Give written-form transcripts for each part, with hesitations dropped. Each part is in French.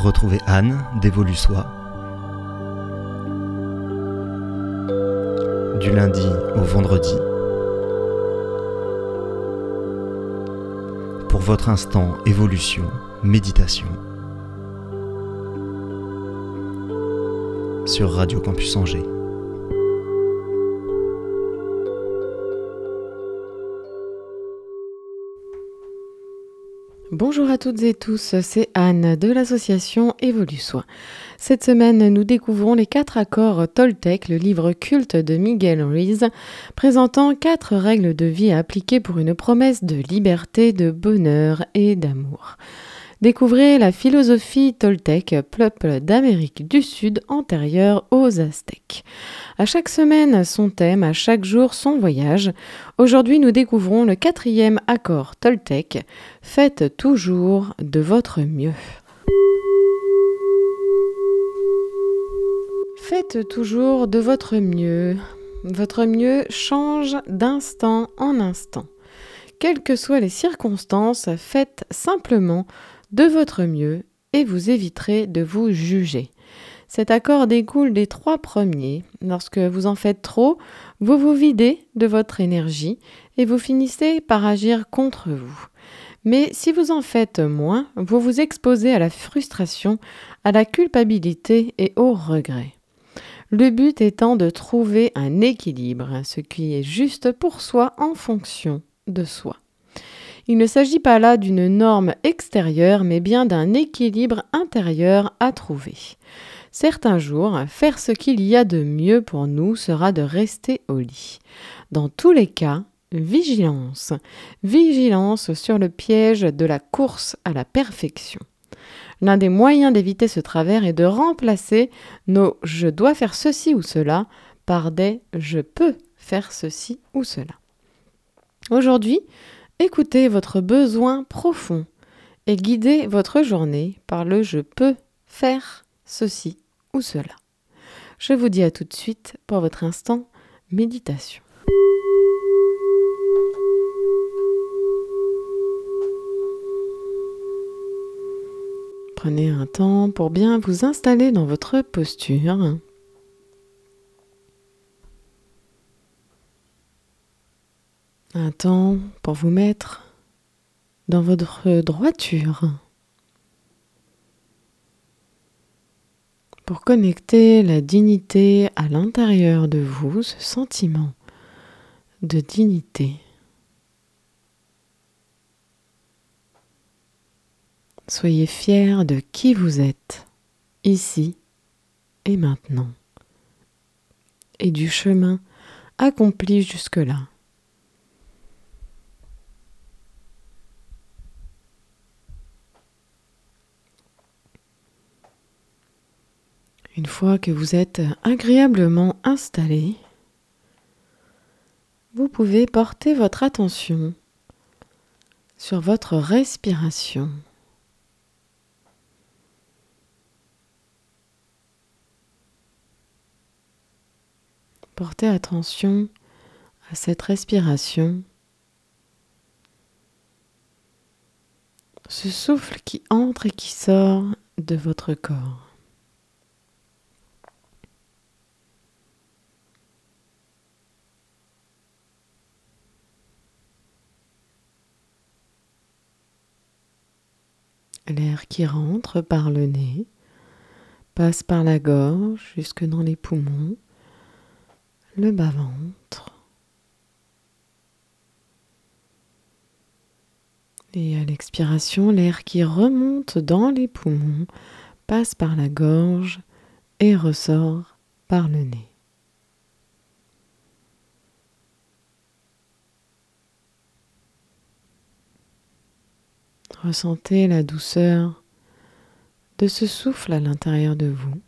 Retrouvez Anne d'Évolue-Soi du lundi au vendredi pour votre instant évolution, méditation sur Radio Campus Angers. Bonjour à toutes et tous, c'est Anne de l'association Évolue-Soi. Cette semaine, nous découvrons les 4 accords Toltec, le livre culte de Miguel Ruiz, présentant 4 règles de vie à appliquer pour une promesse de liberté, de bonheur et d'amour. Découvrez la philosophie Toltec, peuple d'Amérique du Sud antérieure aux Aztèques. À chaque semaine, son thème, à chaque jour, son voyage. Aujourd'hui, nous découvrons le 4e accord Toltec. Faites toujours de votre mieux. Faites toujours de votre mieux. Votre mieux change d'instant en instant. Quelles que soient les circonstances, faites simplement de votre mieux et vous éviterez de vous juger. Cet accord découle des 3 premiers. Lorsque vous en faites trop, vous vous videz de votre énergie et vous finissez par agir contre vous. Mais si vous en faites moins, vous vous exposez à la frustration, à la culpabilité et au regret. Le but étant de trouver un équilibre, ce qui est juste pour soi en fonction de soi. Il ne s'agit pas là d'une norme extérieure, mais bien d'un équilibre intérieur à trouver. Certains jours, faire ce qu'il y a de mieux pour nous sera de rester au lit. Dans tous les cas, vigilance. Vigilance sur le piège de la course à la perfection. L'un des moyens d'éviter ce travers est de remplacer nos « je dois faire ceci ou cela » par des « je peux faire ceci ou cela ». Aujourd'hui, écoutez votre besoin profond et guidez votre journée par le « je peux faire ceci ou cela ». Je vous dis à tout de suite pour votre instant méditation. Prenez un temps pour bien vous installer dans votre posture. Un temps pour vous mettre dans votre droiture. Pour connecter la dignité à l'intérieur de vous, ce sentiment de dignité. Soyez fiers de qui vous êtes, ici et maintenant, et du chemin accompli jusque-là. Une fois que vous êtes agréablement installé, vous pouvez porter votre attention sur votre respiration. Portez attention à cette respiration, ce souffle qui entre et qui sort de votre corps. L'air qui rentre par le nez, passe par la gorge jusque dans les poumons, le bas-ventre. Et à l'expiration, l'air qui remonte dans les poumons, passe par la gorge et ressort par le nez. Ressentez la douceur de ce souffle à l'intérieur de vous.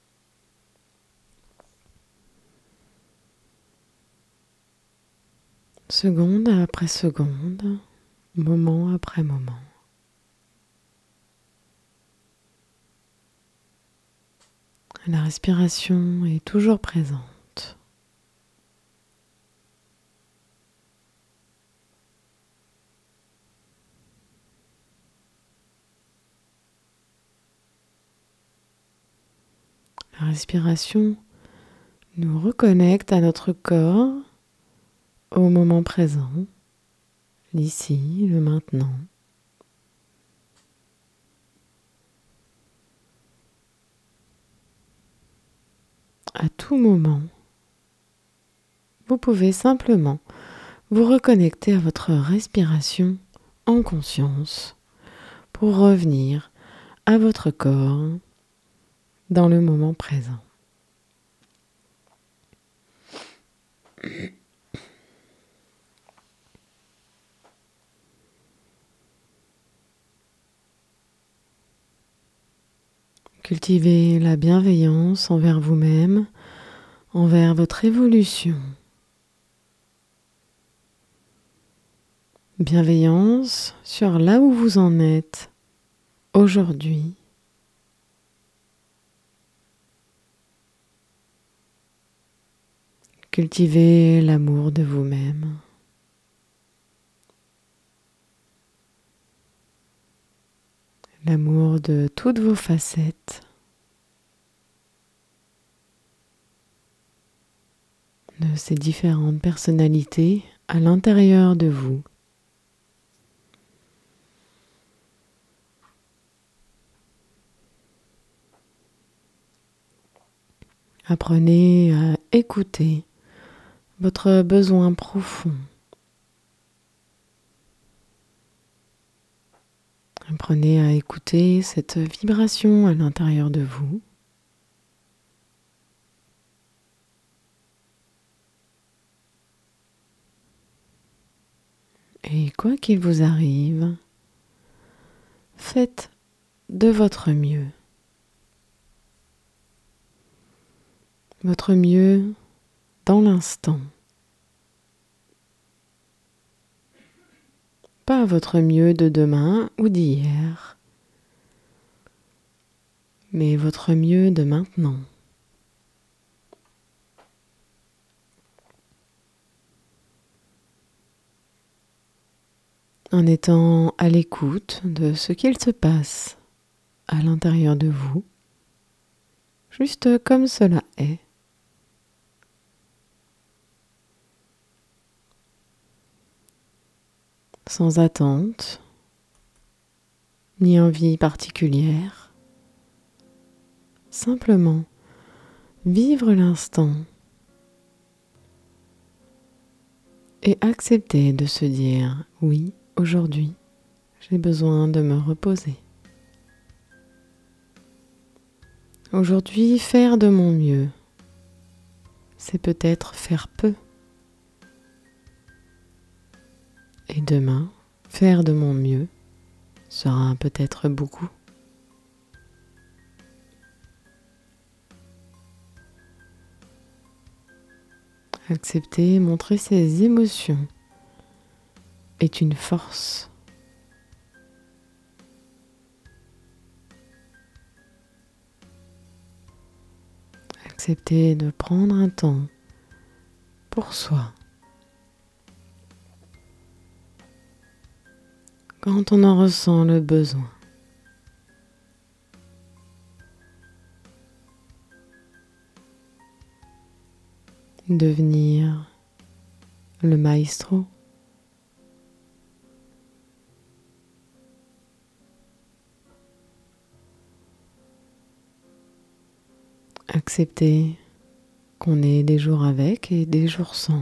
Seconde après seconde, moment après moment. La respiration est toujours présente. respiration nous reconnecte à notre corps, au moment présent, l'ici, le maintenant. À tout moment, vous pouvez simplement vous reconnecter à votre respiration en conscience pour revenir à votre corps dans le moment présent. Cultivez la bienveillance envers vous-même, envers votre évolution. Bienveillance sur là où vous en êtes aujourd'hui. Cultivez l'amour de vous-même. L'amour de toutes vos facettes. De ces différentes personnalités à l'intérieur de vous. Apprenez à écouter votre besoin profond. Apprenez à écouter cette vibration à l'intérieur de vous. Et quoi qu'il vous arrive, faites de votre mieux. Votre mieux dans l'instant. Pas votre mieux de demain ou d'hier, mais votre mieux de maintenant. En étant à l'écoute de ce qu'il se passe à l'intérieur de vous, juste comme cela est. Sans attente, ni envie particulière, simplement vivre l'instant et accepter de se dire « Oui, aujourd'hui, j'ai besoin de me reposer. Aujourd'hui, faire de mon mieux, c'est peut-être faire peu. Et demain, faire de mon mieux sera peut-être beaucoup. » Accepter, montrer ses émotions est une force. Accepter de prendre un temps pour soi. Quand on en ressent le besoin. Devenir le maestro. Accepter qu'on ait des jours avec et des jours sans.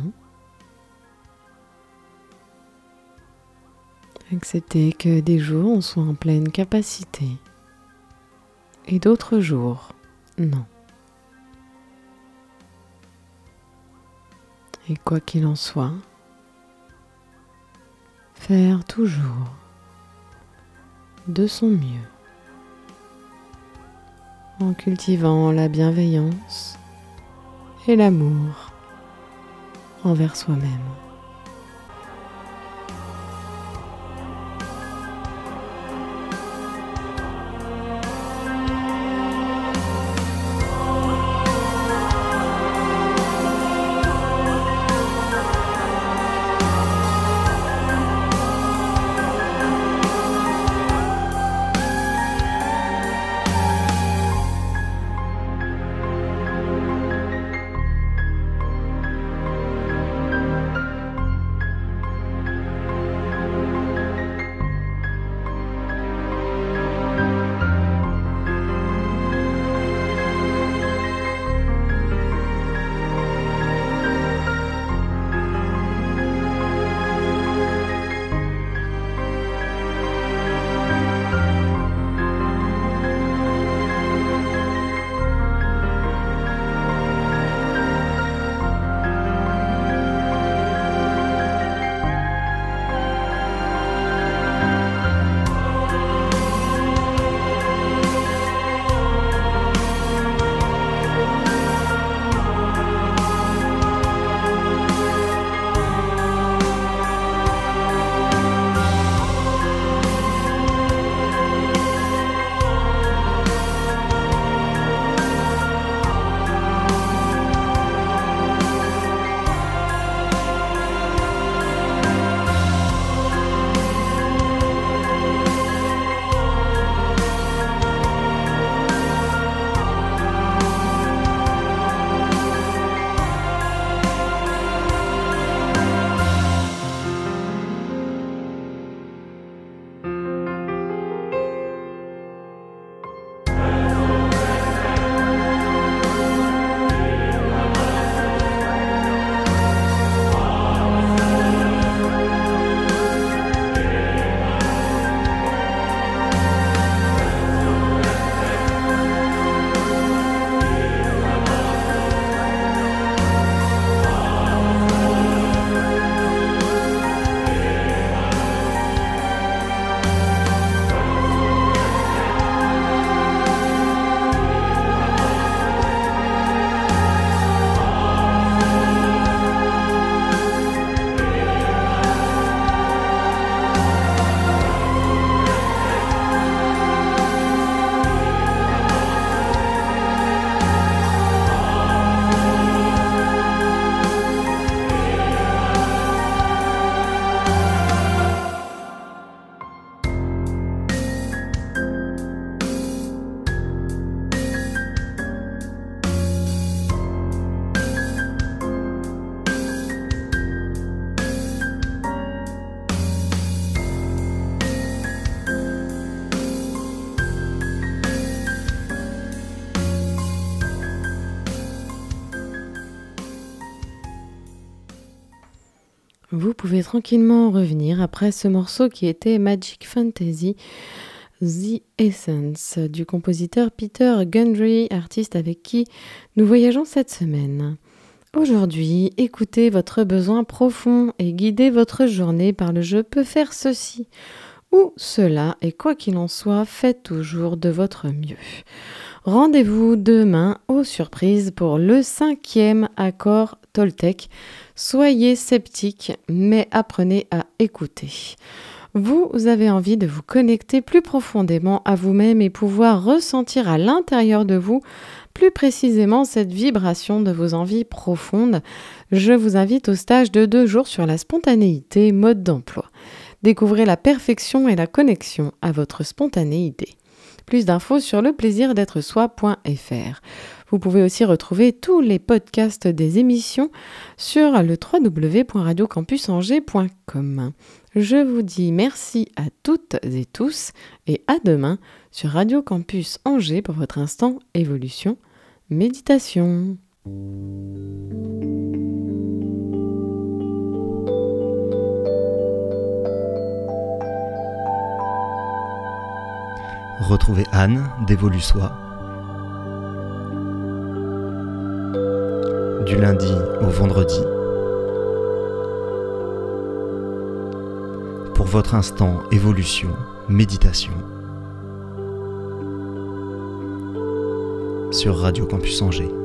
Accepter que des jours on soit en pleine capacité et d'autres jours, non. Et quoi qu'il en soit, faire toujours de son mieux en cultivant la bienveillance et l'amour envers soi-même. Vous pouvez tranquillement revenir après ce morceau qui était Magic Fantasy, The Essence, du compositeur Peter Gundry, artiste avec qui nous voyageons cette semaine. Aujourd'hui, écoutez votre besoin profond et guidez votre journée par le « je peux faire ceci » ou cela, et quoi qu'il en soit, faites toujours de votre mieux. Rendez-vous demain aux surprises pour le 5e accord Toltec. Soyez sceptiques, mais apprenez à écouter. Vous avez envie de vous connecter plus profondément à vous-même et pouvoir ressentir à l'intérieur de vous plus précisément cette vibration de vos envies profondes. Je vous invite au stage de 2 jours sur la spontanéité, mode d'emploi. Découvrez la perfection et la connexion à votre spontanéité. Plus d'infos sur leplaisir-d'être-soi.fr. Vous pouvez aussi retrouver tous les podcasts des émissions sur le www.radiocampusangers.com. Je vous dis merci à toutes et tous et à demain sur Radio Campus Angers pour votre instant évolution méditation. Retrouvez Anne d'Évolue Soi du lundi au vendredi pour votre instant évolution méditation sur Radio Campus Angers.